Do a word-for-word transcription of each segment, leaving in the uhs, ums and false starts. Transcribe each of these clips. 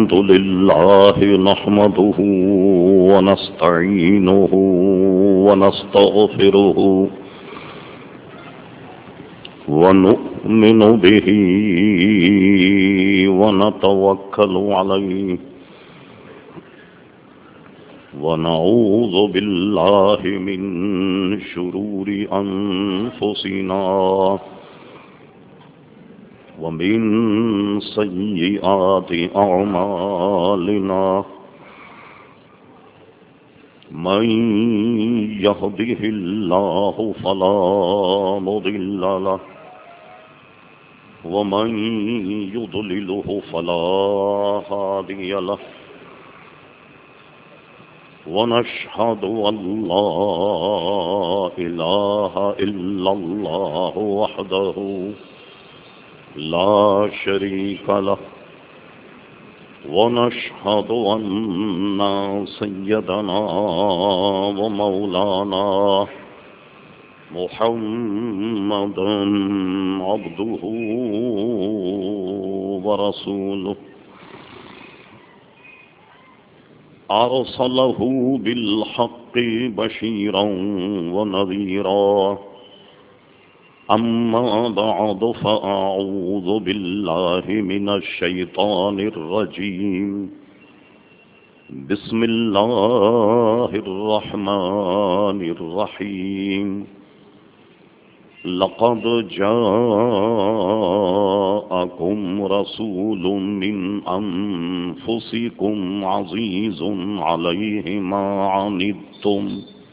الحمد لله نحمده ونستعينه ونستغفره ونؤمن به ونتوكل عليه ونعوذ بالله من شرور أنفسنا ومن سيئات أعمالنا من يهده الله فلا مضل له ومن يضلله فلا هادي له ونشهد أن لا إله إلا الله وحده لا شريك له ونشهد أن سيدنا ومولانا محمدا عبده ورسوله أرسله بالحق بشيرا ونذيرا أما بعد فأعوذ بالله من الشيطان الرجيم بسم الله الرحمن الرحيم لقد جاءكم رسول من أنفسكم عزيز عليه ما عنتم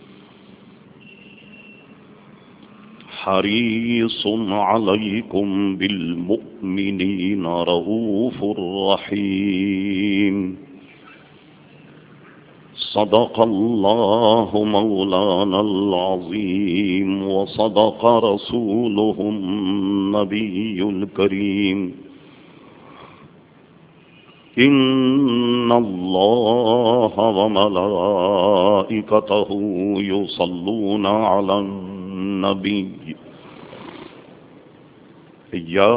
حريص عليكم بالمؤمنين رؤوف رحيم صدق الله مولانا العظيم وصدق رسوله النبي الكريم إن الله وملائكته يصلون على النبي يا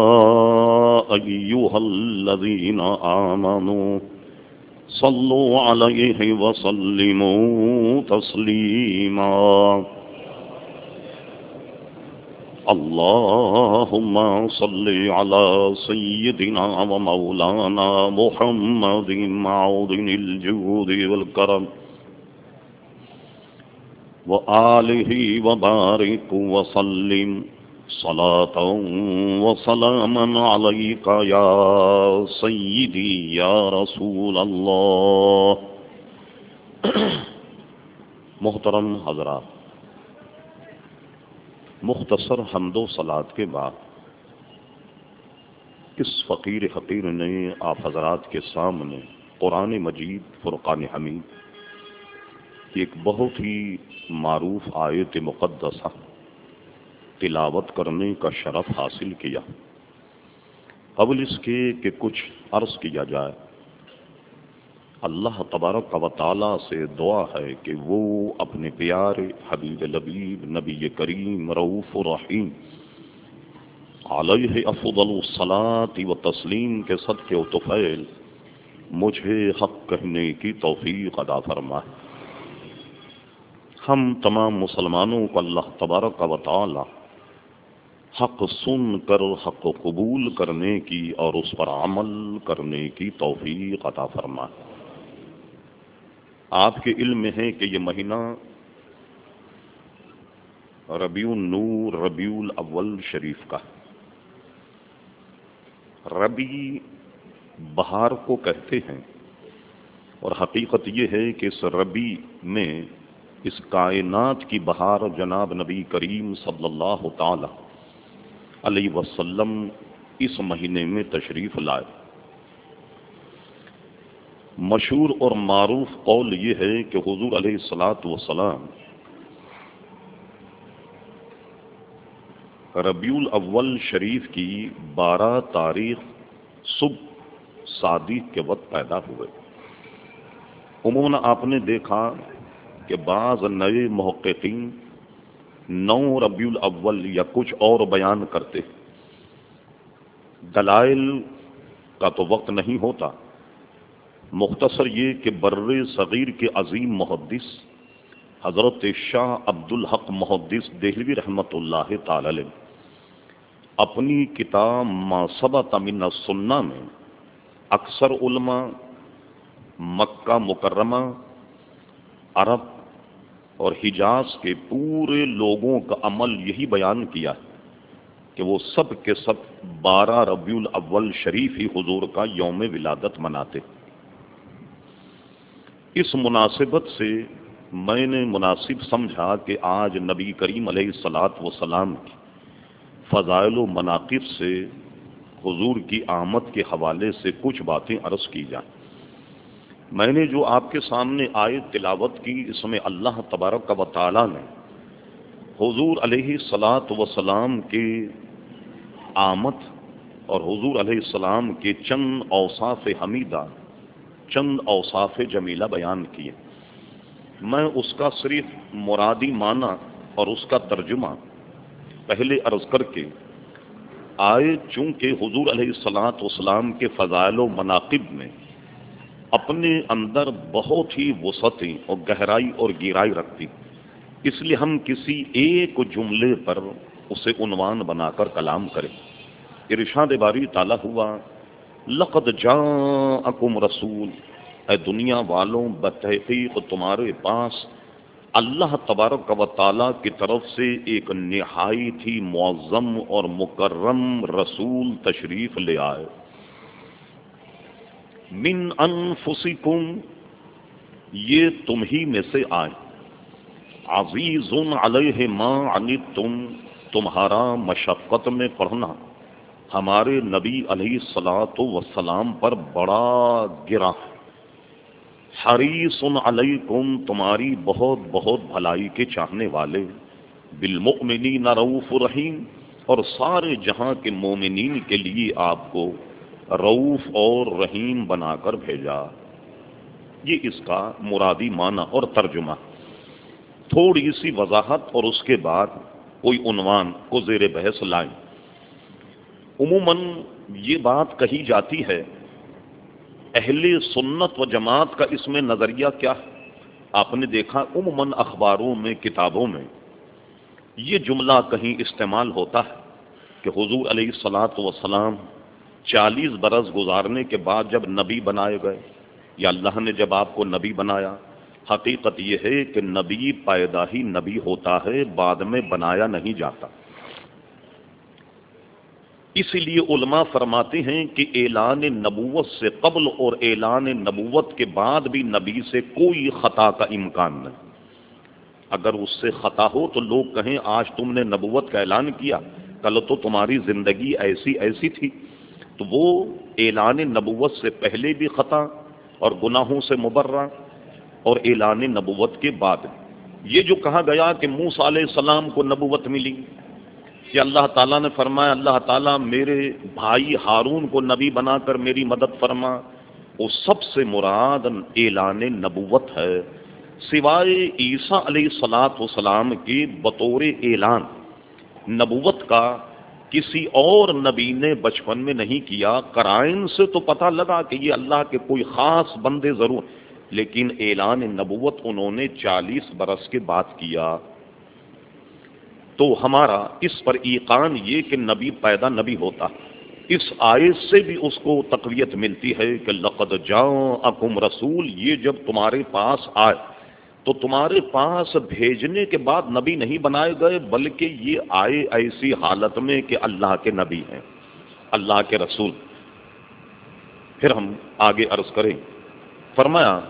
أيها الذين آمنوا صلوا عليه وسلموا تسليما اللهم صل على سيدنا ومولانا محمد معدن الجود والكرم وآله وبارك وسلم صلاة وسلاما عليك يا سيدي يا رسول اللہ. محترم حضرات، مختصر حمد و صلات کے بعد اس فقیر حقیر نے آپ حضرات کے سامنے قرآن مجید فرقان حمید کی ایک بہت ہی معروف آیت مقدسہ تلاوت کرنے کا شرف حاصل کیا. قبل اس کے کہ کچھ عرض کیا جائے، اللہ تبارک و تعالی سے دعا ہے کہ وہ اپنے پیارے حبیب لبیب نبی کریم رؤوف رحیم علیہ افضل الصلاۃ و تسلیم کے صدقے و طفیل مجھے حق کہنے کی توفیق عطا فرمائے. ہم تمام مسلمانوں کو اللہ تبارک و تعالی حق سن کر حق قبول کرنے کی اور اس پر عمل کرنے کی توفیق عطا فرمائے. آپ کے علم میں ہے کہ یہ مہینہ ربیع النور ربیع الاول شریف کا. ربیع بہار کو کہتے ہیں، اور حقیقت یہ ہے کہ اس ربیع میں اس کائنات کی بہار جناب نبی کریم صلی اللہ تعالی علیہ وسلم اس مہینے میں تشریف لائے. مشہور اور معروف قول یہ ہے کہ حضور علیہ الصلاۃ والسلام ربیع الاول شریف کی بارہ تاریخ صبح صادق کے وقت پیدا ہوئے. عموماً آپ نے دیکھا کہ بعض نئے محققین نو ربیع الاول یا کچھ اور بیان کرتے. دلائل کا تو وقت نہیں ہوتا، مختصر یہ کہ بر صغیر کے عظیم محدث حضرت شاہ عبد الحق محدث دہلوی رحمۃ اللہ تعالی علیہ اپنی کتاب ما ثبت من السنہ میں اکثر علماء مکہ مکرمہ، عرب اور حجاز کے پورے لوگوں کا عمل یہی بیان کیا کہ وہ سب کے سب بارہ ربیع الاول شریف ہی حضور کا یوم ولادت مناتے۔ اس مناسبت سے میں نے مناسب سمجھا کہ آج نبی کریم علیہ الصلاۃ والسلام کی فضائل و مناقب سے حضور کی آمد کے حوالے سے کچھ باتیں عرض کی جائیں۔ میں نے جو آپ کے سامنے آیت تلاوت کی، اس میں اللہ تبارک و تعالی نے حضور علیہ الصلاۃ والسلام کے آمد اور حضور علیہ السلام کے چند اوصاف حمیدہ، چند اوصاف جمیلہ بیان کیے۔ میں اس کا صرف مرادی معنی اور اس کا ترجمہ پہلے عرض کر کے آئے، چونکہ حضور علیہ الصلاۃ والسلام کے فضائل و مناقب میں اپنے اندر بہت ہی وسعتیں اور گہرائی اور گہرائی رکھتی، اس لیے ہم کسی ایک جملے پر اسے عنوان بنا کر کلام کریں۔ ارشاد باری تعالیٰ ہوا، لقد جاءکم رسول، اے دنیا والوں بتحقیق تمہارے پاس اللہ تبارک و تعالیٰ کی طرف سے ایک نہایت ہی معظم اور مکرم رسول تشریف لے آئے۔ من انفسکم، یہ تم ہی میں سے آئے۔ عزیز علیہ ما عنتم، تمہارا مشقت میں پڑھنا ہمارے نبی علیہ الصلاۃ والسلام پر بڑا گرا ہے۔ حریص علیکم، تمہاری بہت بہت بھلائی کے چاہنے والے۔ بالمؤمنین رؤوف رحیم، اور سارے جہاں کے مومنین کے لیے آپ کو رؤوف اور رحیم بنا کر بھیجا۔ یہ اس کا مرادی معنی اور ترجمہ۔ تھوڑی سی وضاحت اور اس کے بعد کوئی عنوان کو زیر بحث لائیں۔ عموماً یہ بات کہی جاتی ہے، اہل سنت و جماعت کا اس میں نظریہ کیا ہے؟ آپ نے دیکھا عموماً اخباروں میں، کتابوں میں یہ جملہ کہیں استعمال ہوتا ہے کہ حضور علیہ الصلاۃ والسلام چالیس برس گزارنے کے بعد جب نبی بنائے گئے، یا اللہ نے جب آپ کو نبی بنایا۔ حقیقت یہ ہے کہ نبی پیدا ہی نبی ہوتا ہے، بعد میں بنایا نہیں جاتا۔ اسی لیے علماء فرماتے ہیں کہ اعلان نبوت سے قبل اور اعلان نبوت کے بعد بھی نبی سے کوئی خطا کا امکان نہیں۔ اگر اس سے خطا ہو تو لوگ کہیں آج تم نے نبوت کا اعلان کیا، کل تو تمہاری زندگی ایسی ایسی تھی، تو وہ اعلان نبوت سے پہلے بھی خطا اور گناہوں سے مبرہ، اور اعلان نبوت کے بعد یہ جو کہا گیا کہ موسیٰ علیہ السلام کو نبوت ملی، کہ اللہ تعالیٰ نے فرمایا اللہ تعالیٰ میرے بھائی ہارون کو نبی بنا کر میری مدد فرما، وہ سب سے مراد اعلان نبوت ہے۔ سوائے عیسیٰ علیہ الصلاۃ والسلام کے بطور اعلان نبوت کا کسی اور نبی نے بچپن میں نہیں کیا۔ قرائن سے تو پتہ لگا کہ یہ اللہ کے کوئی خاص بندے ضرور، لیکن اعلان نبوت انہوں نے چالیس برس کے بعد کیا۔ تو ہمارا اس پر ایقان یہ کہ نبی پیدا نبی ہوتا، اس آیت سے بھی اس کو تقویت ملتی ہے کہ لقد جاءکم رسول، یہ جب تمہارے پاس آئے تو تمہارے پاس بھیجنے کے بعد نبی نہیں بنائے گئے، بلکہ یہ آئے ایسی حالت میں کہ اللہ کے نبی ہیں، اللہ کے رسول۔ پھر ہم آگے عرض کریں، فرمایا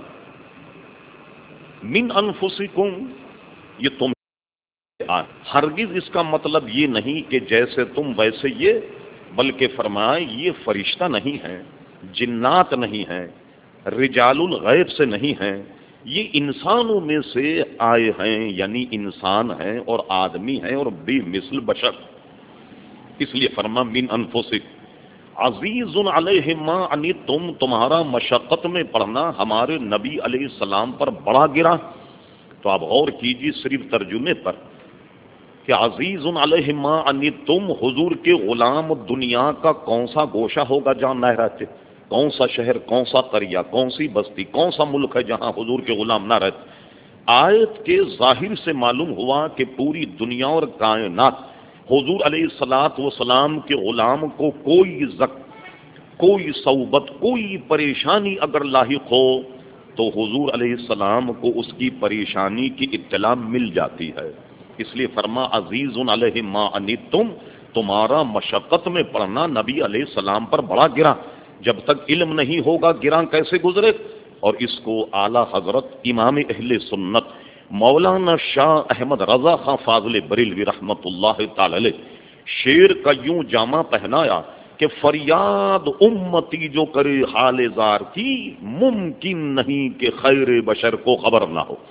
من انفسکم، یہ تم ہرگز اس کا مطلب یہ نہیں کہ جیسے تم ویسے یہ، بلکہ فرمائے یہ فرشتہ نہیں ہے، جنات نہیں ہیں، رجال الغیب سے نہیں ہیں، یہ انسانوں میں سے آئے ہیں، یعنی انسان ہیں اور آدمی ہیں اور بے مثل بشر۔ اس لیے فرما من انفسکم عزیز علیہ ما عنتم، تمہارا مشقت میں پڑھنا ہمارے نبی علیہ السلام پر بڑا گرا۔ تو آپ غور کیجیے صرف ترجمے پر کہ عزیز علیہ ما عنتم، حضور کے غلام دنیا کا کون سا گوشہ ہوگا جہاں نہ رہتے؟ کون سا شہر، کون سا قریہ، کون سی بستی، کون سا ملک ہے جہاں حضور کے غلام نہ رہتے؟ آیت کے ظاہر سے معلوم ہوا کہ پوری دنیا اور کائنات حضور علیہ الصلوۃ والسلام کے غلام کو کوئی زک کوئی صوبت، کوئی پریشانی اگر لاحق ہو تو حضور علیہ السلام کو اس کی پریشانی کی اطلاع مل جاتی ہے. اس لیے فرما عزیز علیہ ما عنتم، تمہارا مشقت میں پڑنا نبی علیہ السلام پر بڑا گرا. جب تک علم نہیں ہوگا گراں کیسے گزرے؟ اور اس کو اعلی حضرت امام اہل سنت مولانا شاہ احمد رضا خان فاضل بریلوی رحمت اللہ تعالی علیہ شیر کا یوں جامہ پہنایا کہ فریاد امتی جو کرے حال زار کی، ممکن نہیں کہ خیر بشر کو خبر نہ ہو.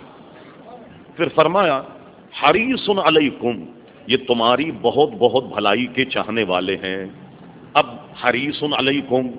پھر فرمایا حریص علیکم، یہ تمہاری بہت بہت بھلائی کے چاہنے والے ہیں. اب حریص علیکم،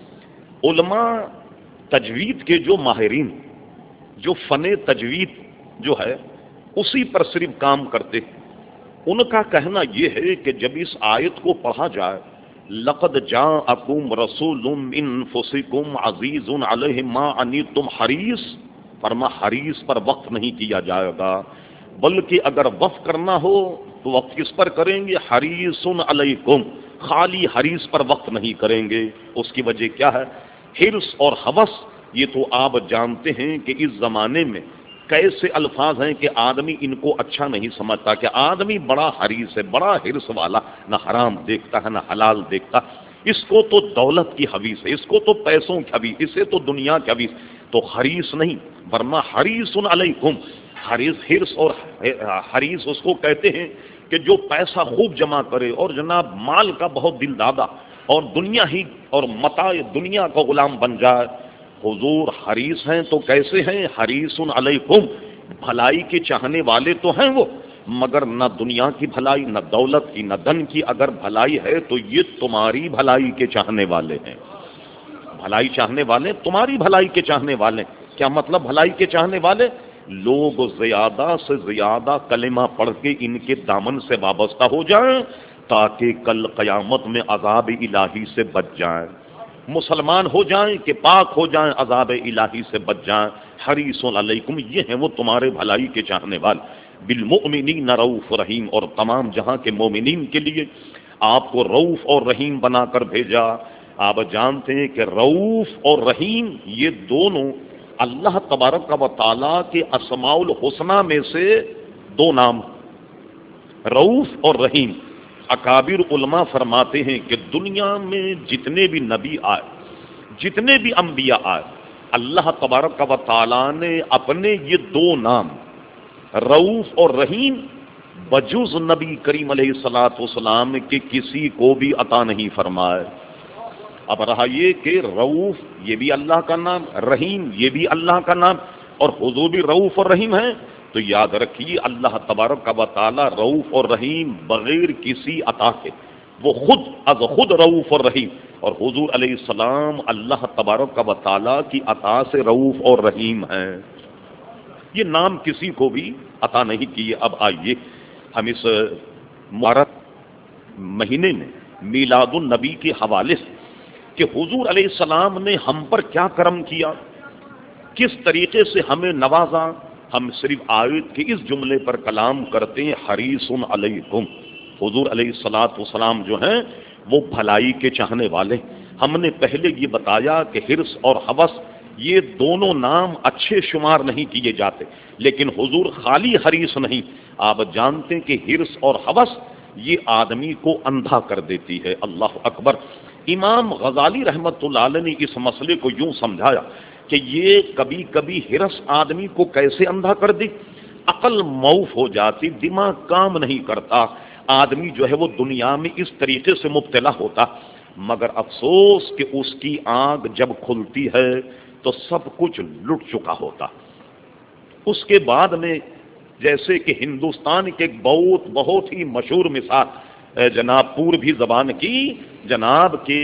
علماء تجوید کے جو ماہرین، جو فن تجوید جو ہے اسی پر صرف کام کرتے، ان کا کہنا یہ ہے کہ جب اس آیت کو پڑھا جائے لقد جاءکم رسول من انفسکم عزیز علیہ ما عنتم حریص، فرما حریص پر وقف نہیں کیا جائے گا، بلکہ اگر وقف کرنا ہو تو وقف کس پر کریں گے؟ حریص علیکم، خالی حریص پر وقف نہیں کریں گے. اس کی وجہ کیا ہے؟ حرص اور ہوس، یہ تو آپ جانتے ہیں کہ اس زمانے میں کیسے الفاظ ہیں کہ آدمی ان کو اچھا نہیں سمجھتا، کہ آدمی بڑا حریص ہے، بڑا حرص والا، نہ حرام دیکھتا ہے نہ حلال دیکھتا. اس کو تو دولت کی حویث ہے، اس کو تو پیسوں کی حویث، اسے تو دنیا کی حویث. تو حریص نہیں، ورنہ حریص علیکم، حریص حرص اور حریص اس کو کہتے ہیں کہ جو پیسہ خوب جمع کرے اور جناب مال کا بہت دل دادا اور دنیا ہی اور متاع دنیا کا غلام بن جائے. حضور حریص ہیں تو کیسے ہیں؟ حریص علیکم، بھلائی کے چاہنے والے تو ہیں وہ، مگر نہ دنیا کی بھلائی، نہ دولت کی، نہ دن کی. اگر بھلائی ہے تو یہ تمہاری بھلائی کے چاہنے والے ہیں. بھلائی چاہنے والے تمہاری بھلائی کے چاہنے والے. کیا مطلب بھلائی کے چاہنے والے؟ لوگ زیادہ سے زیادہ کلمہ پڑھ کے ان کے دامن سے وابستہ ہو جائیں تاکہ کل قیامت میں عذاب الہی سے بچ جائیں. مسلمان ہو جائیں کہ پاک ہو جائیں، عذاب الہی سے بچ جائیں. حریص علیکم، یہ ہیں وہ تمہارے بھلائی کے چاہنے والے. بالمؤمنین رؤوف رحیم، اور تمام جہاں کے مومنین کے لیے آپ کو رؤوف اور رحیم بنا کر بھیجا. آپ جانتے ہیں کہ رؤوف اور رحیم یہ دونوں اللہ تبارک و تعالیٰ کے اسماء الحسنی میں سے دو نام، رؤوف اور رحیم. اکابر علماء فرماتے ہیں کہ دنیا میں جتنے بھی نبی آئے، جتنے بھی انبیاء آئے، اللہ تبارک و تعالیٰ نے اپنے یہ دو نام رؤوف اور رحیم بجز نبی کریم علیہ الصلوۃ والسلام کے کسی کو بھی عطا نہیں فرمائے. اب رہا یہ کہ رؤوف یہ بھی اللہ کا نام، رحیم یہ بھی اللہ کا نام، اور حضور بھی رؤوف اور رحیم ہیں. تو یاد رکھیے اللہ تبارک و تعالی رؤوف اور رحیم بغیر کسی عطا کے، وہ خود از خود رؤوف اور رحیم، اور حضور علیہ السلام اللہ تبارک و تعالی کی عطا سے رؤوف اور رحیم ہیں. یہ نام کسی کو بھی عطا نہیں کیے. اب آئیے ہم اس مبارک مہینے میں میلاد النبی کے حوالے سے کہ حضور علیہ السلام نے ہم پر کیا کرم کیا، کس طریقے سے ہمیں نوازا، ہم صرف آیت کے اس جملے پر کلام کرتے ہیں حریص علیکم. حضور علیہ الصلوۃ والسلام جو ہیں وہ بھلائی کے چاہنے والے. ہم نے پہلے یہ بتایا کہ حرص اور ہوس یہ دونوں نام اچھے شمار نہیں کیے جاتے، لیکن حضور خالی حریص نہیں. آپ جانتے ہیں کہ حرص اور ہوس یہ آدمی کو اندھا کر دیتی ہے. اللہ اکبر. امام غزالی رحمت اللہ علیہ نے اس مسئلے کو یوں سمجھایا کہ یہ کبھی کبھی حرص آدمی کو کیسے اندھا کر دی، عقل موف ہو جاتی، دماغ کام نہیں کرتا، آدمی جو ہے وہ دنیا میں اس طریقے سے مبتلا ہوتا. مگر افسوس کہ اس کی آنکھ جب کھلتی ہے تو سب کچھ لٹ چکا ہوتا. اس کے بعد میں جیسے کہ ہندوستان کے ایک بہت بہت ہی مشہور مثال جناب پوربی زبان کی، جناب کہ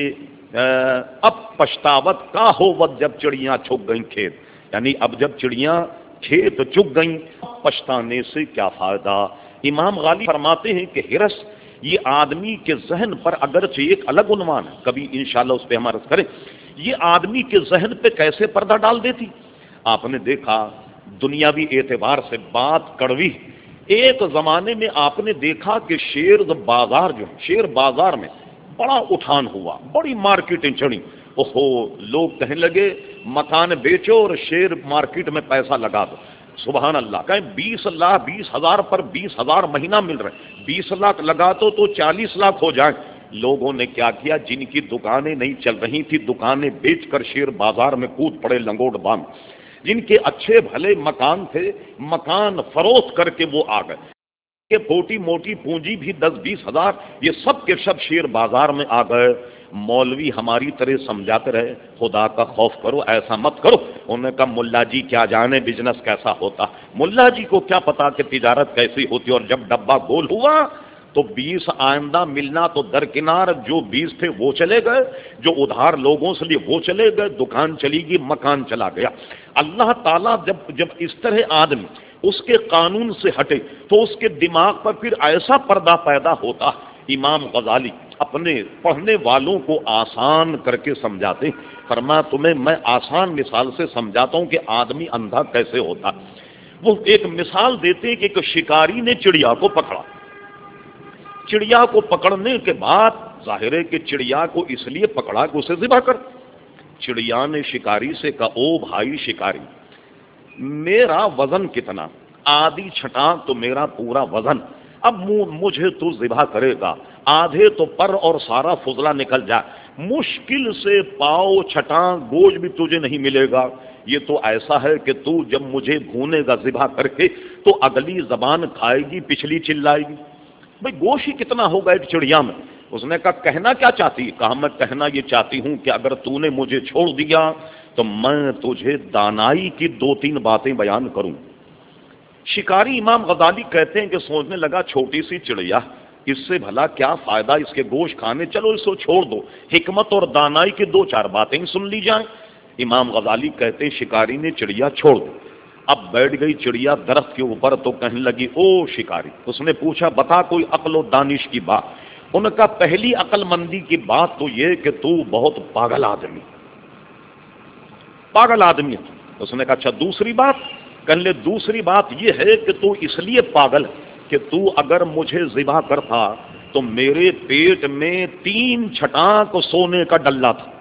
اب پچھتاوت کا ہوت جب چڑیاں چھک گئیں کھیت، یعنی اب جب چڑیاں کھیت چک گئیں پچھتانے سے کیا فائدہ. امام غالی فرماتے ہیں کہ حرص یہ آدمی کے ذہن پر اگرچہ ایک الگ عنوان ہے، کبھی انشاءاللہ اس پہ ہم عرض کریں، یہ آدمی کے ذہن پہ کیسے پردہ ڈال دیتی۔ آپ نے دیکھا دنیاوی اعتبار سے بات کڑوی، ایک زمانے میں آپ نے دیکھا کہ شیئر بازار جو شیئر بازار میں بڑا اٹھان ہوا، بڑی مارکیٹیں چڑھی، اوہو لوگ کہنے لگے مکان بیچو اور شیئر مارکیٹ میں پیسہ لگا دو۔ سبحان اللہ، کہیں بیس لاکھ بیس ہزار پر بیس ہزار مہینہ مل رہے، بیس لاکھ لگا دو تو چالیس لاکھ ہو جائیں۔ لوگوں نے کیا کیا، جن کی دکانیں نہیں چل رہی تھی دکانیں بیچ کر شیئر بازار میں کود پڑے لنگوٹ باندھ، جن کے اچھے بھلے مکان تھے مکان فروخت کر کے وہ آ گئے، کہ چھوٹی موٹی پونجی بھی دس بیس ہزار، یہ سب کے سب شیئر بازار میں آ گئے۔ مولوی ہماری طرح سمجھاتے رہے خدا کا خوف کرو، ایسا مت کرو۔ انہوں نے کہا ملا جی کیا جانے بزنس کیسا ہوتا، ملا جی کو کیا پتا کہ تجارت کیسی ہوتی، اور جب ڈبہ گول ہوا تو بیس آئندہ ملنا تو درکنار، جو بیس تھے وہ چلے گئے، جو ادھار لوگوں سے لیے وہ چلے گئے، دکان چلی گئی، مکان چلا گیا۔ اللہ تعالیٰ جب جب اس طرح آدمی اس کے قانون سے ہٹے تو اس کے دماغ پر پھر ایسا پردہ پیدا ہوتا۔ امام غزالی اپنے پڑھنے والوں کو آسان کر کے سمجھاتے، فرمایا تمہیں میں آسان مثال سے سمجھاتا ہوں کہ آدمی اندھا کیسے ہوتا۔ وہ ایک مثال دیتے ہیں کہ ایک شکاری نے چڑیا کو پکڑا، چڑیا کو پکڑنے کے بعد ظاہر ہے کہ چڑیا کو اس لیے پکڑا کہ اسے ذبح کر۔ چڑیا نے شکاری سے کہا او بھائی شکاری، میرا وزن کتنا، آدھی چھٹان تو میرا پورا وزن، اب مجھے تو ذبح کرے گا، آدھے تو پر اور سارا فضلہ نکل جائے، مشکل سے پاؤ چھٹان گوشت بھی تجھے نہیں ملے گا۔ یہ تو ایسا ہے کہ تو جب مجھے بھونے گا ذبح کر کے تو اگلی زبان کھائے گی پچھلی چلائے گی، بھئی گوشت ہی کتنا ہوگا ایک چڑیا میں۔ اس نے کہا کہنا کیا چاہتی؟ کہا میں کہنا یہ چاہتی ہوں کہ اگر تو نے مجھے چھوڑ دیا تو میں تجھے دانائی کی دو تین باتیں بیان کروں۔ شکاری امام غزالی کہتے ہیں کہ سوچنے لگا چھوٹی سی چڑیا، اس سے بھلا کیا فائدہ اس کے گوشت کھانے، چلو اس کو چھوڑ دو، حکمت اور دانائی کی دو چار باتیں سن لی جائیں۔ امام غزالی کہتے ہیں شکاری نے چڑیا چھوڑ دو، اب بیٹھ گئی چڑیا درخت کے اوپر تو کہنے لگی او شکاری، اس نے پوچھا بتا کوئی عقل و دانش کی بات۔ ان کا پہلی عقل مندی کی بات تو یہ کہ تو بہت پاگل آدمی پاگل آدمی ہے۔ اس نے کہا اچھا دوسری بات؟ کہنے لے دوسری بات یہ ہے کہ تو اس لیے پاگل ہے کہ تو اگر مجھے ذبح کرتا تو میرے پیٹ میں تین چھٹانک سونے کا ڈلہ تھا،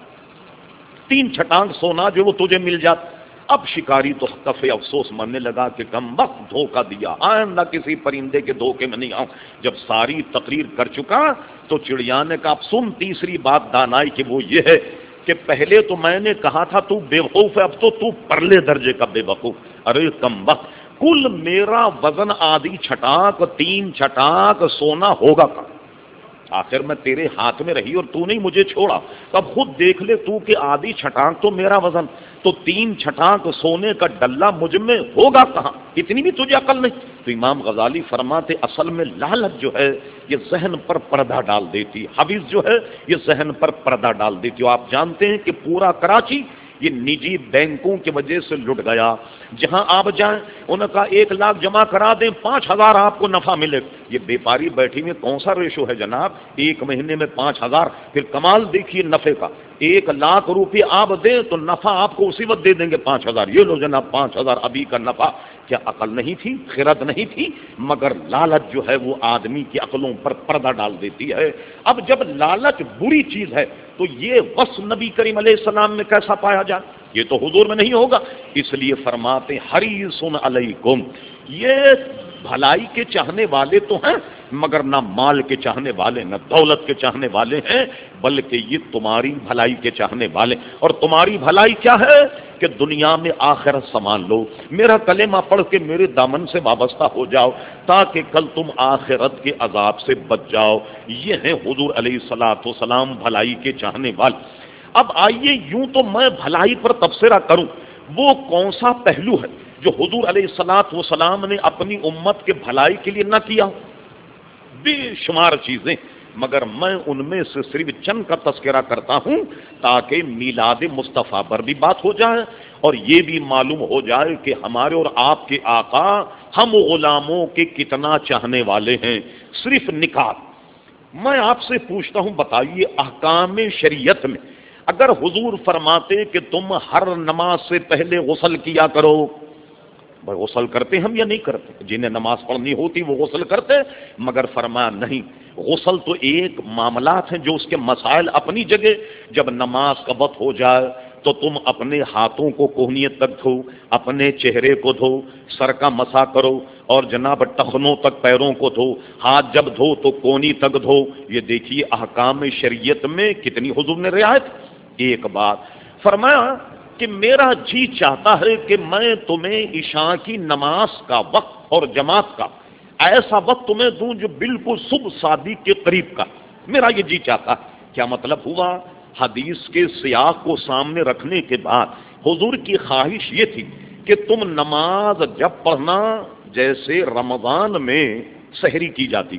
تین چھٹانک سونا جو وہ تجھے مل جاتا۔ اب شکاری تو کفے افسوس مرنے لگا کہ کم وقت دھوکہ دیا، آئندہ کسی پرندے کے دھوکے میں نہیں آؤں۔ جب ساری تقریر کر چکا تو چڑیا نے کہا سن تیسری بات دانائی کہ وہ یہ ہے کہ پہلے تو میں نے کہا تھا تو بے وقوف ہے، اب تو تو پرلے درجے کا بے وقوف۔ ارے کم وقت، کل میرا وزن آدھی چھٹانک تین چھٹانک سونا ہوگا کا، آخر میں تیرے ہاتھ میں رہی اور تو نہیں مجھے چھوڑا، اب خود دیکھ لے تو کہ آدھی چھٹانک تو میرا وزن تو تین چھٹانک سونے کا ڈلہ مجھ میں ہوگا کہاں، اتنی بھی تجھے عقل نہیں۔ تو امام غزالی فرماتے اصل میں لالچ جو ہے یہ ذہن پر پردہ ڈال دیتی، حوث جو ہے یہ ذہن پر پردہ ڈال دیتی۔ آپ جانتے ہیں کہ پورا کراچی یہ نجی بینکوں کی وجہ سے لٹ گیا، جہاں آپ جائیں انہوں نے کہا ایک لاکھ جمع کرا دیں پانچ ہزار آپ کو نفع ملے، یہ بیپاری بیٹھی میں کون سا ریشو ہے جناب، ایک مہینے میں پانچ ہزار، پھر کمال دیکھیے نفع کا، ایک لاکھ روپے آپ دیں تو نفع آپ کو اسی وقت دے دیں گے پانچ ہزار، یہ لو جناب پانچ ہزار ابھی کا نفع۔ کیا عقل نہیں تھی، خرد نہیں تھی؟ مگر لالچ جو ہے وہ آدمی کی عقلوں پر پردہ ڈال دیتی ہے۔ اب جب لالچ بری چیز ہے تو یہ وصف نبی کریم علیہ السلام میں کیسا پایا جائے؟ یہ تو حضور میں نہیں ہوگا، اس لیے فرماتے حریص علیکم، یہ بھلائی کے چاہنے والے تو ہیں مگر نہ مال کے چاہنے والے نہ دولت کے چاہنے والے ہیں، بلکہ یہ تمہاری بھلائی کے چاہنے والے۔ اور تمہاری بھلائی کیا ہے کہ دنیا میں آخرت سامان لو، میرا کلمہ پڑھ کے میرے دامن سے وابستہ ہو جاؤ تاکہ کل تم آخرت کے عذاب سے بچ جاؤ۔ یہ ہیں حضور علیہ الصلوۃ والسلام بھلائی کے چاہنے والے۔ اب آئیے یوں تو میں بھلائی پر تبصرہ کروں، وہ کون سا پہلو ہے جو حضور علیہ الصلوۃ والسلام نے اپنی امت کے بھلائی کے لیے نہ کیا؟ بے شمار چیزیں، مگر میں ان میں سے صرف چند کا تذکرہ کرتا ہوں تاکہ میلاد مصطفیٰ پر بھی بات ہو جائے اور یہ بھی معلوم ہو جائے کہ ہمارے اور آپ کے آقا ہم غلاموں کے کتنا چاہنے والے ہیں۔ صرف نکات میں آپ سے پوچھتا ہوں بتائیے احکام شریعت میں اگر حضور فرماتے کہ تم ہر نماز سے پہلے غسل کیا کرو، بھائی غسل کرتے ہم یا نہیں کرتے؟ جنہیں نماز پڑھنی ہوتی وہ غسل کرتے، مگر فرمایا نہیں، غسل تو ایک معاملات ہیں جو اس کے مسائل اپنی جگہ، جب نماز کا وقت ہو جائے تو تم اپنے ہاتھوں کو کوہنیت تک دھو، اپنے چہرے کو دھو، سر کا مسح کرو، اور جناب ٹخنوں تک پیروں کو دھو، ہاتھ جب دھو تو کونی تک دھو۔ یہ دیکھیے احکام شریعت میں کتنی حضور نے رعایت۔ ایک بات فرمایا کہ میرا جی چاہتا ہے کہ میں تمہیں عشاء کی نماز کا وقت اور جماعت کا ایسا وقت تمہیں دوں جو بالکل صبح صادق کے قریب کا، میرا یہ جی چاہتا۔ کیا مطلب ہوا؟ حدیث کے سیاق کو سامنے رکھنے کے بعد حضور کی خواہش یہ تھی کہ تم نماز جب پڑھنا جیسے رمضان میں سحری کی جاتی،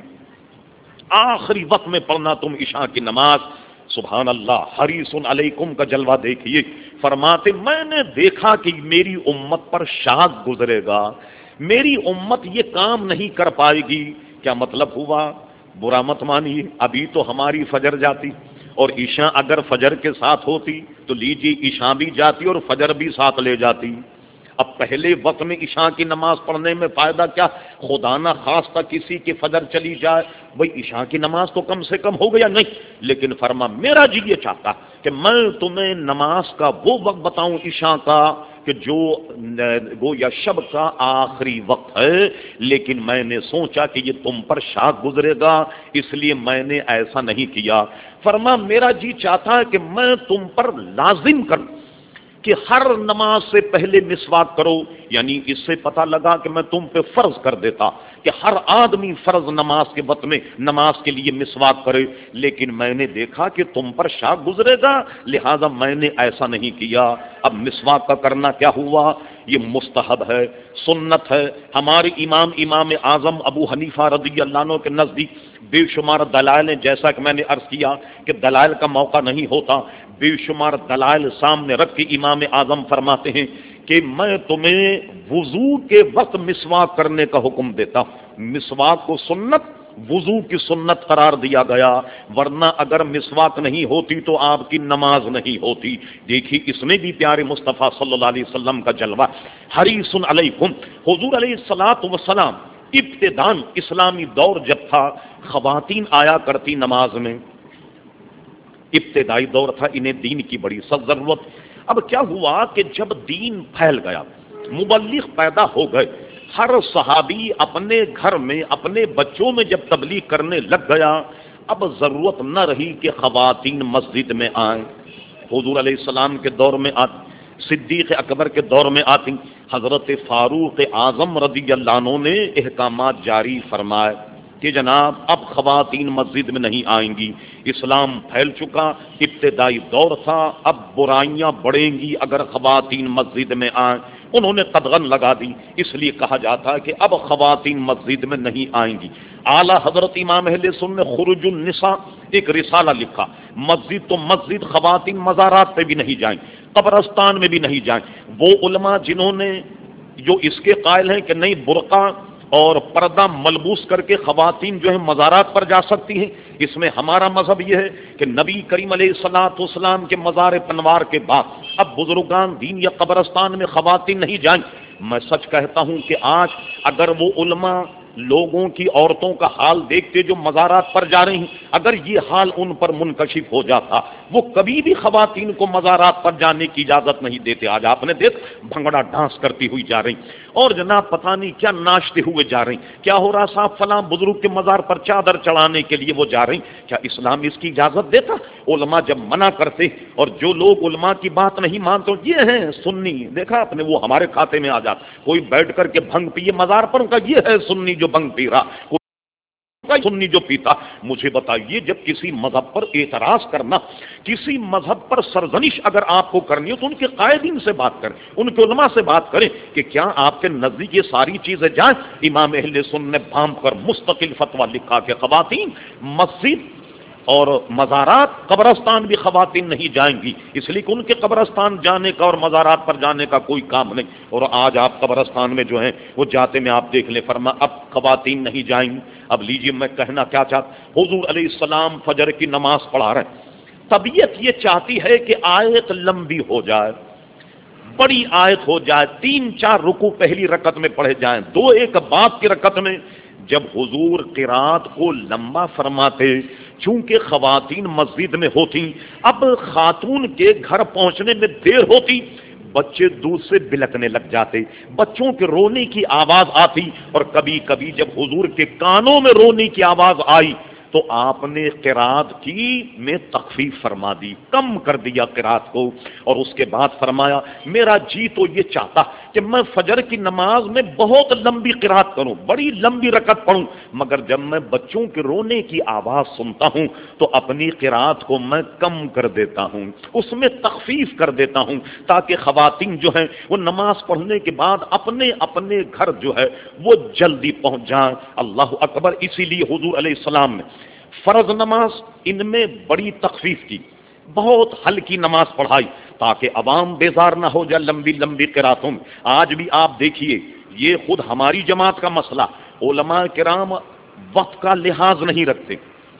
آخری وقت میں پڑھنا تم عشاء کی نماز۔ سبحان اللہ، حریص علیکم کا جلوہ دیکھیے، فرماتے میں نے دیکھا کہ میری امت پر شاق گزرے گا، میری امت یہ کام نہیں کر پائے گی۔ کیا مطلب ہوا؟ برا مت مانیے، ابھی تو ہماری فجر جاتی، اور عشاء اگر فجر کے ساتھ ہوتی تو لیجیے عشاء بھی جاتی اور فجر بھی ساتھ لے جاتی۔ اب پہلے وقت میں عشاء کی نماز پڑھنے میں فائدہ کیا؟ خدا نہ خواستہ کسی کی فجر چلی جائے، بھئی عشاء کی نماز تو کم سے کم ہو گیا نہیں، لیکن فرما میرا جی یہ چاہتا کہ میں تمہیں نماز کا وہ وقت بتاؤں عشاء کا کہ جو وہ یا شب کا آخری وقت ہے، لیکن میں نے سوچا کہ یہ تم پر شاق گزرے گا، اس لیے میں نے ایسا نہیں کیا۔ فرما میرا جی چاہتا ہے کہ میں تم پر لازم کروں کہ ہر نماز سے پہلے مسواک کرو، یعنی اس سے پتہ لگا کہ میں تم پہ فرض کر دیتا کہ ہر آدمی فرض نماز کے وقت میں نماز کے لیے مسواک کرے، لیکن میں نے دیکھا کہ تم پر شاق گزرے گا، لہذا میں نے ایسا نہیں کیا۔ اب مسواک کا کرنا کیا ہوا؟ یہ مستحب ہے، سنت ہے۔ ہمارے امام امام اعظم ابو حنیفہ رضی اللہ عنہ کے نزدیک بے شمار دلائل ہیں، جیسا کہ میں نے عرض کیا کہ دلائل کا موقع نہیں ہوتا، بے شمار دلائل سامنے رکھ کے امام اعظم فرماتے ہیں کہ میں تمہیں وضو کے وقت مسواک کرنے کا حکم دیتا ہوں۔ مسواک کو سنت، وضو کی سنت قرار دیا گیا، ورنہ اگر مسواک نہیں ہوتی تو آپ کی نماز نہیں ہوتی۔ دیکھیے اس میں بھی پیارے مصطفیٰ صلی اللہ علیہ وسلم کا جلوہ۔ حریص علیکم، حضور علیہ الصلوۃ والسلام ابتداً اسلامی دور جب تھا، خواتین آیا کرتی نماز میں، ابتدائی دور تھا، انہیں دین کی بڑی سخت ضرورت۔ اب کیا ہوا کہ جب دین پھیل گیا، مبلغ پیدا ہو گئے، ہر صحابی اپنے گھر میں اپنے بچوں میں جب تبلیغ کرنے لگ گیا، اب ضرورت نہ رہی کہ خواتین مسجد میں آئیں۔ حضور علیہ السلام کے دور میں آتی، صدیق اکبر کے دور میں آتی، حضرت فاروق اعظم رضی اللہ عنہ نے احکامات جاری فرمائے کہ جناب اب خواتین مسجد میں نہیں آئیں گی۔ اسلام پھیل چکا، ابتدائی دور تھا، اب برائیاں بڑھیں گی اگر خواتین مسجد میں آئیں۔ انہوں نے قدغن لگا دی، اس لیے کہا جاتا ہے کہ اب خواتین مسجد میں نہیں آئیں گی۔ اعلیٰ حضرت امام اہل سنت نے خروج النساء ایک رسالہ لکھا، مسجد تو مسجد، خواتین مزارات پہ بھی نہیں جائیں، قبرستان میں بھی نہیں جائیں۔ وہ علماء جنہوں نے جو اس کے قائل ہیں کہ نہیں برقع اور پردہ ملبوس کر کے خواتین جو ہے مزارات پر جا سکتی ہیں، اس میں ہمارا مذہب یہ ہے کہ نبی کریم علیہ الصلوۃ والسلام کے مزار پنوار کے بعد اب بزرگان دین یا قبرستان میں خواتین نہیں جائیں۔ میں سچ کہتا ہوں کہ آج اگر وہ علماء لوگوں کی عورتوں کا حال دیکھتے جو مزارات پر جا رہی ہیں، اگر یہ حال ان پر منکشف ہو جاتا، وہ کبھی بھی خواتین کو مزارات پر جانے کی اجازت نہیں دیتے۔ آج آپ نے دیکھ بھنگڑا ڈانس کرتی ہوئی جا رہی، اور جناب پتہ نہیں کیا ناچتے ہوئے جا رہی، کیا ہو رہا صاحب فلاں بزرگ کے مزار پر چادر چڑھانے کے لیے وہ جا رہی۔ کیا اسلام اس کی اجازت دیتا؟ علماء جب منع کرتے، اور جو لوگ علماء کی بات نہیں مانتے، یہ ہیں سنی، دیکھا آپ نے، وہ ہمارے کھاتے میں آ جاتا۔ کوئی بیٹھ کر کے بھنگ پیے مزار پر، ان کا یہ ہے سنی جو بھنگ پی رہا، سنی جو پیتا۔ مجھے بتائیے جب کسی مذہب پر اعتراض کرنا، کسی مذہب پر سرزنش اگر آپ کو کرنی ہو تو ان کے قائدین سے بات کریں، ان کے علماء سے بات کریں کہ کیا آپ کے نزدیک یہ ساری چیزیں جائیں۔ امام اہل سنت نے بھام کر مستقل فتویٰ لکھا کہ خواتین مسجد اور مزارات قبرستان بھی خواتین نہیں جائیں گی، اس لیے کہ ان کے قبرستان جانے کا اور مزارات پر جانے کا کوئی کام نہیں۔ اور آج آپ قبرستان میں جو ہیں وہ جاتے میں آپ دیکھ لیں، فرما اب خواتین نہیں جائیں گی۔ اب لیجیے میں کہنا کیا چاہتا، حضور علیہ السلام فجر کی نماز پڑھا رہے ہیں، طبیعت یہ چاہتی ہے کہ آیت لمبی ہو جائے، بڑی آیت ہو جائے، تین چار رکوع پہلی رکعت میں پڑھے جائیں، دو ایک بعد کی رکعت میں۔ جب حضور قرات کو لمبا فرماتے، چونکہ خواتین مسجد میں ہوتی، اب خاتون کے گھر پہنچنے میں دیر ہوتی، بچے دودھ سے بلکنے لگ جاتے، بچوں کے رونے کی آواز آتی، اور کبھی کبھی جب حضور کے کانوں میں رونے کی آواز آئی تو آپ نے قرات کی میں تخفیف فرما دی، کم کر دیا قرات کو، اور اس کے بعد فرمایا میرا جی تو یہ چاہتا کہ میں فجر کی نماز میں بہت لمبی قرات کروں، بڑی لمبی رکعت پڑھوں، مگر جب میں بچوں کے رونے کی آواز سنتا ہوں تو اپنی قرات کو میں کم کر دیتا ہوں، اس میں تخفیف کر دیتا ہوں، تاکہ خواتین جو ہیں وہ نماز پڑھنے کے بعد اپنے اپنے گھر جو ہے وہ جلدی پہنچ جائیں۔ اللہ اکبر۔ اسی لیے حضور علیہ السلام نے فرض نماز ان میں بڑی تخفیف کی، بہت ہلکی نماز پڑھائی، تاکہ عوام بیزار نہ ہو جائے لمبی لمبی قراتوں میں۔ آج بھی آپ دیکھیے، یہ خود ہماری جماعت کا مسئلہ، علماء کرام وقت کا لحاظ نہیں رکھتے،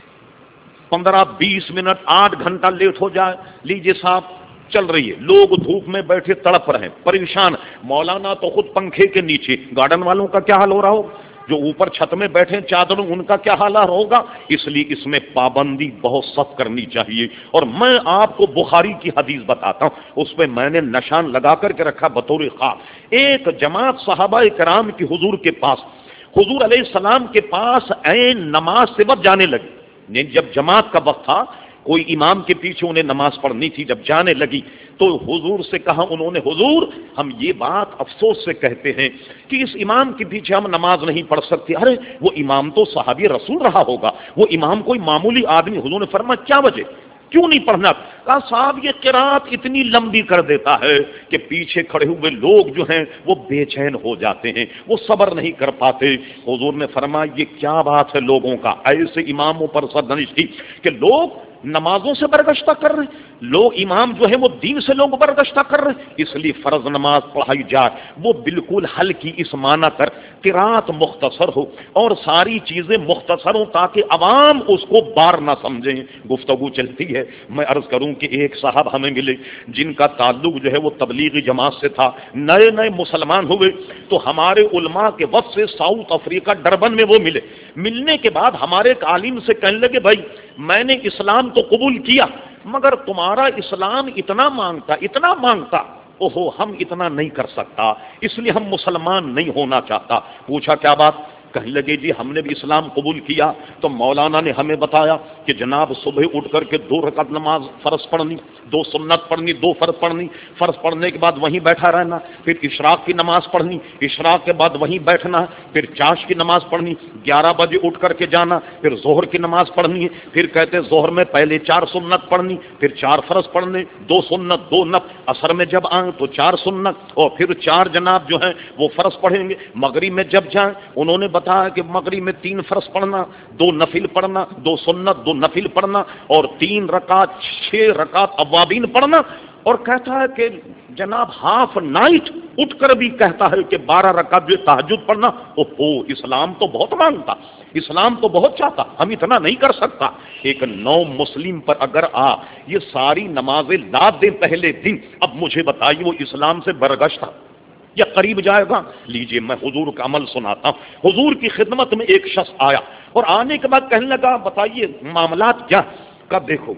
پندرہ بیس منٹ آٹھ گھنٹہ لیٹ ہو جائے، لیجیے صاحب چل رہی ہے، لوگ دھوپ میں بیٹھے تڑپ رہے ہیں، پریشان، مولانا تو خود پنکھے کے نیچے، گارڈن والوں کا کیا حال ہو رہا ہو، جو اوپر چھت میں بیٹھے چادروں ان کا کیا حال ہوگا۔ اس لیے اس میں پابندی بہت سخت کرنی چاہیے، اور میں آپ کو بخاری کی حدیث بتاتا ہوں، اس پہ میں نے نشان لگا کر کے رکھا بطور خاص۔ ایک جماعت صحابہ کرام کی حضور کے پاس، حضور علیہ السلام کے پاس عین نماز سے وقت جانے لگی، جب جماعت کا وقت تھا، کوئی امام کے پیچھے انہیں نماز پڑھنی تھی، جب جانے لگی تو حضور سے کہا انہوں نے، حضور ہم یہ بات افسوس سے کہتے ہیں کہ اس امام کے پیچھے ہم نماز نہیں پڑھ سکتے۔ ارے وہ امام تو صحابی رسول رہا ہوگا، وہ امام کوئی معمولی آدمی۔ حضور نے فرمایا کیا وجہ، کیوں نہیں پڑھنا؟ کہا صاحب یہ قرات اتنی لمبی کر دیتا ہے کہ پیچھے کھڑے ہوئے لوگ جو ہیں وہ بے چین ہو جاتے ہیں، وہ صبر نہیں کر پاتے۔ حضور نے فرمایا یہ کیا بات ہے لوگوں کا، ایسے اماموں پر سرزنش کی کہ لوگ نمازوں سے برگشتہ کر رہے ہیں، لوگ امام جو ہے وہ دین سے لوگ برگشتہ کر رہے ہیں، اس لیے فرض نماز پڑھائی جائے، وہ بالکل ہلکی اس معنی کر قرات مختصر ہو اور ساری چیزیں مختصر ہوں، تاکہ عوام اس کو بار نہ سمجھیں۔ گفتگو چلتی ہے، میں عرض کروں کہ ایک صاحب ہمیں ملے جن کا تعلق جو ہے وہ تبلیغی جماعت سے تھا، نئے نئے مسلمان ہوئے تو ہمارے علماء کے وقت سے ساؤتھ افریقہ ڈربن میں وہ ملے، ملنے کے بعد ہمارے ایک عالم سے کہنے لگے بھائی میں نے اسلام تو قبول کیا مگر تمہارا اسلام اتنا مانگتا اتنا مانگتا اوہو ہم اتنا نہیں کر سکتا، اس لیے ہم مسلمان نہیں ہونا چاہتا۔ پوچھا کیا بات؟ کہنے لگے جی ہم نے بھی اسلام قبول کیا تو مولانا نے ہمیں بتایا کہ جناب صبح اٹھ کر کے دو رکعت نماز فرض پڑھنی، دو سنت پڑھنی، دو فرض پڑھنی، فرض پڑھنے کے بعد وہیں بیٹھا رہنا، پھر اشراق کی نماز پڑھنی، اشراق کے بعد وہیں بیٹھنا، پھر چاش کی نماز پڑھنی، گیارہ بجے اٹھ کر کے جانا، پھر ظہر کی نماز پڑھنی ہے، پھر کہتے ظہر میں پہلے چار سنت پڑھنی، پھر چار فرض پڑھنے، دو سنت دو نفل، عصر میں جب آئیں تو چار سنت اور پھر چار جناب جو ہیں وہ فرض پڑھیں گے، مغرب میں جب جائیں انہوں نے بتایا کہ مغرب میں تین فرض پڑھنا، دو نفل پڑھنا، دو سنت دو نفل پڑھنا اور تین رکعت چھ رکعت اوابین پڑھنا، اور کہتا ہے کہ جناب ہاف نائٹ اٹھ کر بھی کہتا ہے کہ بارہ رکعت جو تہجد پڑھنا۔ اوہو اسلام تو بہت مانگتا، اسلام تو بہت چاہتا، ہم اتنا نہیں کر سکتا۔ ایک نو مسلم پر اگر آ یہ ساری نمازیں لاد دیں پہلے دن، اب مجھے بتائیے وہ اسلام سے برگشتہ یا قریب جائے گا؟ لیجئے میں حضور کا عمل سناتا ہوں۔ حضور کی خدمت میں ایک شخص آیا اور آنے کے بعد کہنے لگا بتائیے معاملات کیا؟ کہا دیکھو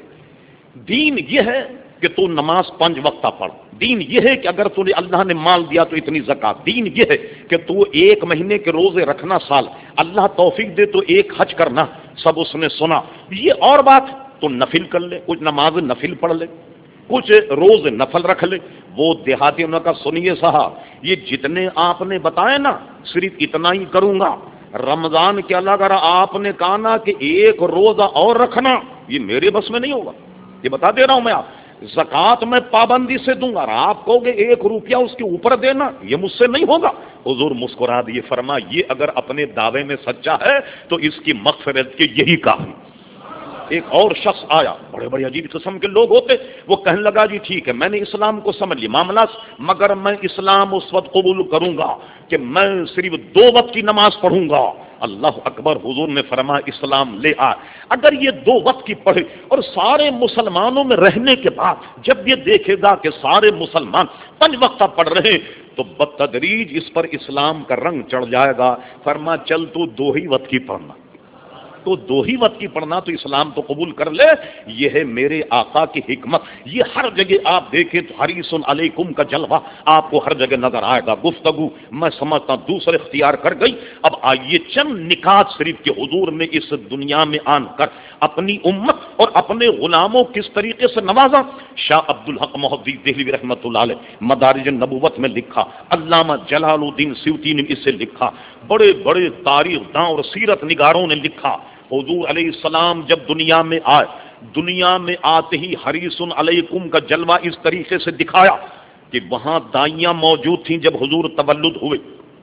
دین یہ ہے کہ تو نماز پانچ وقتہ پڑھ، دین یہ ہے کہ اگر تجھے اللہ نے مال دیا تو اتنی زکات، دین یہ ہے کہ تو ایک مہینے کے روزے رکھنا سال، اللہ توفیق دے تو ایک حج کرنا۔ سب اس نے سنا، یہ اور بات تو نفل کر لے، کچھ نماز نفل پڑھ لے، کچھ روز نفل رکھ لے۔ وہ دیہاتی انہوں نے کہا سنیے صاحب یہ جتنے آپ نے بتائے نا صرف اتنا ہی کروں گا، رمضان کے اللہ اگر آپ نے کہا نا کہ ایک روزہ اور رکھنا یہ میرے بس میں نہیں ہوگا، یہ بتا دے رہا ہوں میں آپ۔ زکات میں پابندی سے دوں گا اور آپ کہو گے ایک روپیہ اس کے اوپر دینا، یہ مجھ سے نہیں ہوگا۔ حضور مسکرا دیے، فرما یہ اگر اپنے دعوے میں سچا ہے تو اس کی مغفرت کے یہی کام۔ ایک اور شخص آیا، بڑے بڑے عجیب قسم کے لوگ ہوتے، وہ کہنے لگا جی ٹھیک ہے میں نے اسلام کو سمجھ لیا معاملہ، مگر میں اسلام اس وقت قبول کروں گا کہ میں صرف دو وقت کی نماز پڑھوں گا۔ اللہ اکبر، حضور نے فرمایا اسلام لے آ، اگر یہ دو وقت کی پڑھے اور سارے مسلمانوں میں رہنے کے بعد جب یہ دیکھے گا کہ سارے مسلمان پنج وقتہ پڑھ رہے ہیں تو بتدریج اس پر اسلام کا رنگ چڑھ جائے گا۔ فرمایا چل تو دو ہی وقت کی پڑھنا، تو دو ہی وقت کی پڑھنا تو اسلام تو قبول کر لے۔ یہ ہے میرے آقا کی حکمت، یہ ہر جگہ آپ دیکھیں تو حریص علیکم کا جلوہ آپ کو ہر جگہ نظر آئے گا۔ گفتگو میں سمجھتا ہوں دوسرے اختیار کر گئی۔ اب آئیے چند نکات شریف کے حضور نے اس دنیا میں آن کر اپنی امت اور اپنے غلاموں کس طریقے سے نوازا۔ شاہ عبدالحق محدث دہلوی رحمۃ اللہ علیہ مدارج النبوت میں لکھا، علامہ جلال الدین سیوطی نے اسے لکھا، بڑے بڑے تاریخ داں اور سیرت نگاروں نے لکھا۔ حضور علیہ السلام جب دنیا میں آئے، دنیا میں آتے ہی حریص علیکم کا جلوہ اس طریقے سے دکھایا کہ وہاں دائیاں موجود تھیں۔ جب حضور تولد ہوئے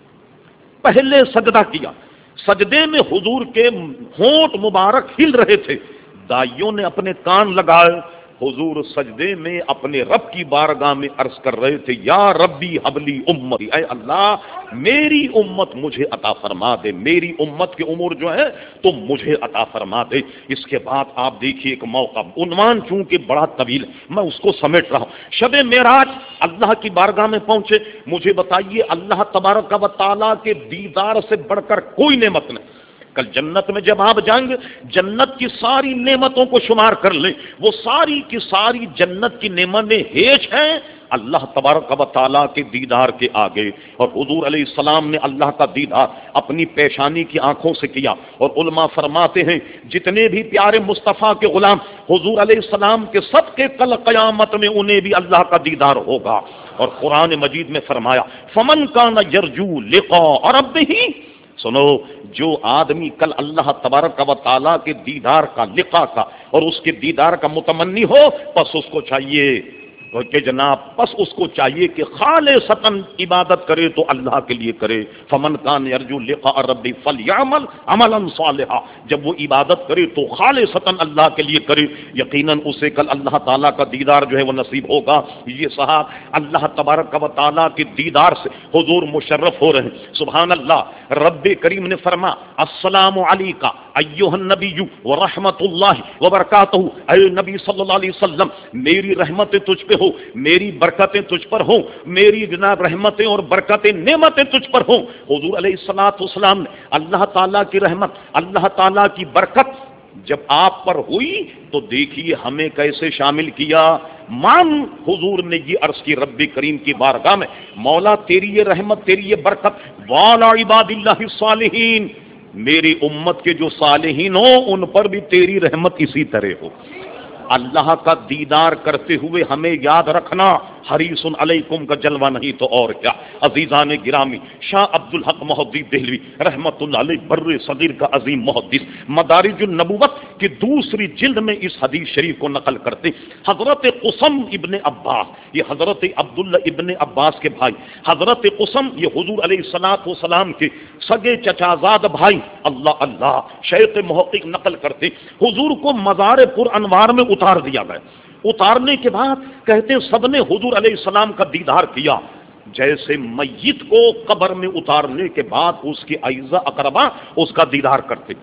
پہلے سجدہ کیا، سجدے میں حضور کے ہونٹ مبارک ہل رہے تھے، دائیوں نے اپنے کان لگائے، حضور سجدے میں اپنے رب کی بارگاہ میں عرض کر رہے تھے یا ربی حبلی امتی، اے اللہ میری امت مجھے عطا فرما دے، میری امت کے امور جو ہے تو مجھے عطا فرما دے۔ اس کے بعد آپ دیکھیے ایک موقع، عنوان چونکہ بڑا طویل میں اس کو سمیٹ رہا ہوں۔ شب معراج اللہ کی بارگاہ میں پہنچے، مجھے بتائیے اللہ تبارک و تعالیٰ کے دیدار سے بڑھ کر کوئی نعمت نہیں۔ کل جنت میں جب آپ جائیں گے جنت کی ساری نعمتوں کو شمار کر لیں، وہ ساری کی ساری جنت کی نعمتیں ہیچ ہیں اللہ تبارک و تعالیٰ کے دیدار کے آگے۔ اور حضور علیہ السلام نے اللہ کا دیدار اپنی پیشانی کی آنکھوں سے کیا، اور علماء فرماتے ہیں جتنے بھی پیارے مصطفیٰ کے غلام حضور علیہ السلام کے سب کے کل قیامت میں انہیں بھی اللہ کا دیدار ہوگا۔ اور قرآن مجید میں فرمایا فمن کان یرجو لقاء ربہ، سنو جو آدمی کل اللہ تبارک و تعالیٰ کے دیدار کا، لقاء کا اور اس کے دیدار کا متمنی ہو، بس اس کو چاہیے کہ جناب بس اس کو چاہیے کہ خالصتاً عبادت کرے تو اللہ کے لیے کرے۔ فمن کان یرجو لقاء ربی فلیعمل عملا صالحا، جب وہ عبادت کرے تو خالصتاً اللہ کے لیے کرے، یقیناً اسے کل اللہ تعالیٰ کا دیدار جو ہے وہ نصیب ہوگا۔ یہ صاحب اللہ تبارک و تعالیٰ کے دیدار سے حضور مشرف ہو رہے ہیں۔ سبحان اللہ، رب کریم نے فرما السلام علیکہ ایھا النبی ورحمۃ اللہ وبرکاتہ، اے نبی صلی اللہ علیہ وسلم میری رحمتیں تجھ پہ ہو، میری برکتیں تجھ پر ہوں، میری جناب رحمتیں اور برکتیں نعمتیں تجھ پر ہوں۔ حضور علیہ الصلوۃ والسلام نے اللہ تعالیٰ کی رحمت، اللہ تعالیٰ کی برکت جب آپ پر ہوئی تو دیکھیے ہمیں کیسے شامل کیا۔ مان حضور نے یہ عرض کی رب کریم کی بارگاہ میں مولا تیری یہ رحمت، تیری یہ برکت والا عباد اللہ الصالحین، میری امت کے جو صالحین ہوں ان پر بھی تیری رحمت اسی طرح ہو۔ اللہ کا دیدار کرتے ہوئے ہمیں یاد رکھنا حریص علیکم کا جلوہ نہیں تو اور کیا۔ عزیزان گرامی، شاہ عبدالحق محدث دہلوی رحمۃ اللہ علیہ بر صغیر کا عظیم محدث مدارج النبوت کی دوسری جلد میں اس حدیث شریف کو نقل کرتے حضرت قسم ابن عباس، یہ حضرت عبداللہ ابن عباس کے بھائی، حضرت قسم یہ حضور علیہ الصلوۃ والسلام کے سگے چچازاد بھائی، اللہ اللہ شیخ محقق نقل کرتے حضور کو مزار پر انوار میں اتار دیا گیا۔ اتارنے کے بعد کہتے سب نے حضور علیہ السلام کا دیدار کیا، جیسے میت کو قبر میں اتارنے کے بعد اس کے اعزا اقربا اس کا دیدار کرتے۔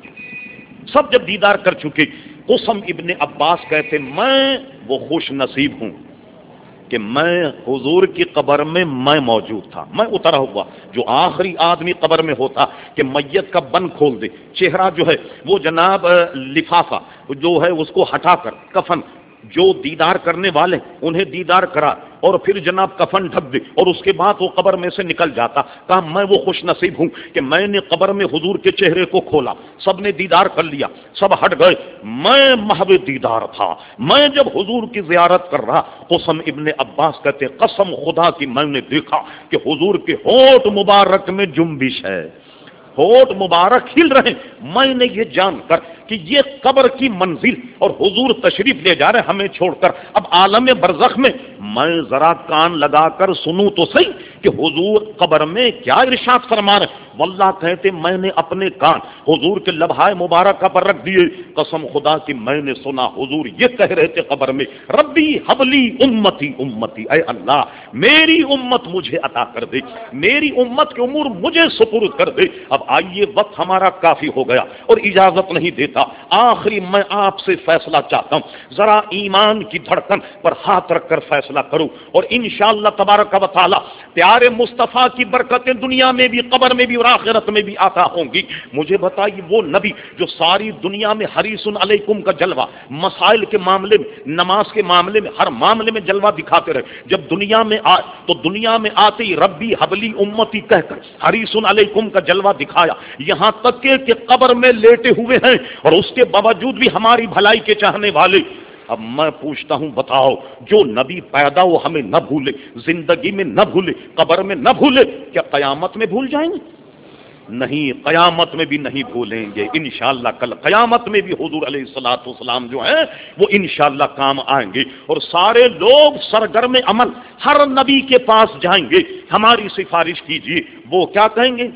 سب جب دیدار کر چکے، قسم ابن عباس کہتے میں وہ خوش نصیب ہوں کہ میں حضور کی قبر میں میں موجود تھا، میں اترا ہوا، جو آخری آدمی قبر میں ہوتا کہ میت کا بند کھول دے، چہرہ جو ہے وہ جناب لفافہ جو ہے اس کو ہٹا کر کفن، جو دیدار کرنے والے انہیں دیدار کرا اور پھر جناب کفن ڈھک دے اور اس کے بعد وہ قبر میں سے نکل جاتا۔ کہا میں وہ خوش نصیب ہوں کہ میں نے قبر میں حضور کے چہرے کو کھولا، سب نے دیدار کر لیا، سب ہٹ گئے، میں محو دیدار تھا، میں جب حضور کی زیارت کر رہا۔ قسم ابن عباس کہتے قسم خدا کی میں نے دیکھا کہ حضور کے ہونٹ مبارک میں جنبش ہے، ہونٹ مبارک ہل رہے، میں نے یہ جان کر کہ یہ قبر کی منزل اور حضور تشریف لے جا رہے ہمیں چھوڑ کر اب عالم برزخ میں، میں ذرا کان لگا کر سنوں تو صحیح کہ حضور قبر میں کیا ارشاد فرما رہے. واللہ کہتے میں نے اپنے کان حضور کے لبھائے مبارکہ پر رکھ دیے، قسم خدا کی میں نے سنا حضور یہ کہہ رہے تھے قبر میں، ربی حبلی امتی امتی، اے اللہ میری امت مجھے عطا کر دے، میری امت کے امور مجھے سپرد کر دے. اب آئیے وقت ہمارا کافی ہو گیا اور اجازت نہیں دیتا، آخری میں آپ سے فیصلہ چاہتا ہوں، ذرا ایمان کی دھڑکن پر ہاتھ رکھ کر فیصلہ کرو اور انشاءاللہ تبارک و تعالی پیارے مصطفیٰ کی برکتیں دنیا میں بھی قبر میں بھی اور آخرت میں بھی عطا ہوں گی. مجھے بتائیے وہ نبی جو ساری دنیا میں حریص علیکم کا جلوہ، مسائل کے معاملے میں، نماز کے معاملے میں، ہر معاملے میں جلوہ دکھاتے رہے، جب دنیا میں آئے تو دنیا میں آتے ہی ربی حبلی امتی کہہ کر حریص علیکم کا جلوہ دکھایا، یہاں تک کہ, کہ قبر میں لیٹے ہوئے ہیں اور اس کے باوجود بھی ہماری بھلائی کے چاہنے والے. اب میں پوچھتا ہوں بتاؤ، جو نبی پیدا وہ ہمیں نہ بھولے، زندگی میں نہ بھولے، قبر میں نہ بھولے، کیا قیامت میں بھول جائیں گے؟ نہیں، قیامت میں بھی نہیں بھولیں گے انشاءاللہ. کل قیامت میں بھی حضور علیہ الصلوۃ والسلام جو ہیں وہ انشاءاللہ کام آئیں گے اور سارے لوگ سرگرم عمل ہر نبی کے پاس جائیں گے، ہماری سفارش کیجیے. وہ کیا کہیں گے؟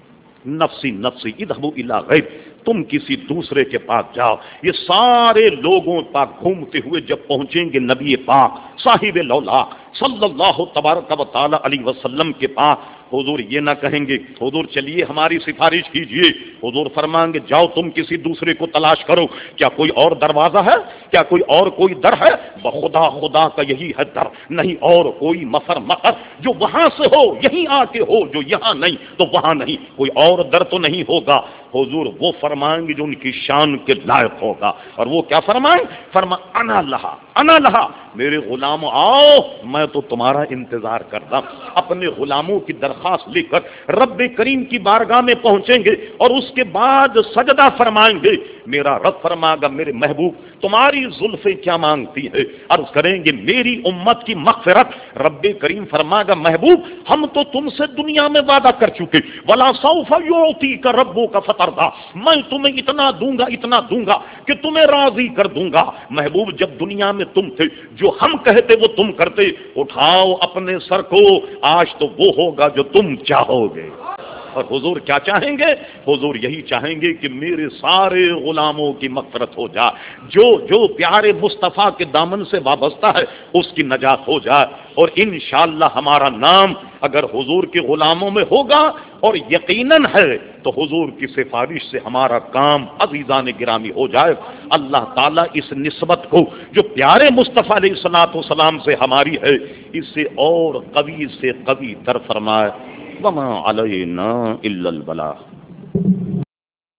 نفسی نفسی اذهبوا الی غیر، تم کسی دوسرے کے پاس جاؤ. یہ سارے لوگوں پاک گھومتے ہوئے جب پہنچیں گے نبی پاک صاحب لولا صلی اللہ تبارک و تعالی علیہ وسلم کے پاس، حضور یہ نہ کہیں گے حضور چلیے ہماری سفارش کیجئے، حضور فرمائیں گے جاؤ تم کسی دوسرے کو تلاش کرو. کیا کوئی اور دروازہ ہے؟ کیا کوئی اور کوئی در ہے؟ بخدا خدا کا یہی ہے در، نہیں اور کوئی مفر مخر جو وہاں سے ہو یہیں آ کے ہو، جو یہاں نہیں تو وہاں نہیں، کوئی اور در تو نہیں ہوگا. حضور وہ فرمائیں گے جو ان کی شان کے لائق ہوگا، اور وہ کیا فرمائیں؟ فرما انا لہا انا لہا، میرے غلاموں آؤ میں تو تمہارا انتظار کرتا. اپنے غلاموں کی درخواست لے کر رب کریم کی بارگاہ میں پہنچیں گے اور اس کے بعد سجدہ فرمائیں گے. میرا رب فرمائے گا میرے محبوب تمہاری زلفیں کیا مانگتی ہے؟ عرض کریں گے میری امت کی مغفرت. رب کریم فرمائے گا محبوب ہم تو تم سے دنیا میں وعدہ کر چکے، ولا سوف یعطیک ربک فترضی، میں تمہیں اتنا دوں گا اتنا دوں گا کہ تمہیں راضی کر دوں گا. محبوب جب دنیا میں تم تھے جو ہم کہتے وہ تم کرتے، اٹھاؤ اپنے سر کو، آج تو وہ ہوگا جو تم چاہو گے. اور حضور کیا چاہیں گے؟ حضور یہی چاہیں گے کہ میرے سارے غلاموں کی مغفرت ہو جائے، جو جو پیارے مصطفیٰ کے دامن سے وابستہ ہے اس کی نجات ہو جائے. اور انشاءاللہ ہمارا نام اگر حضور کے غلاموں میں ہوگا اور یقیناً ہے تو حضور کی سفارش سے ہمارا کام عزیزان گرامی ہو جائے. اللہ تعالیٰ اس نسبت کو جو پیارے مصطفیٰ علیہ الصلوۃ والسلام سے ہماری ہے اسے اور قوی سے قوی تر فرمائے. وما علینا الا البلاغ.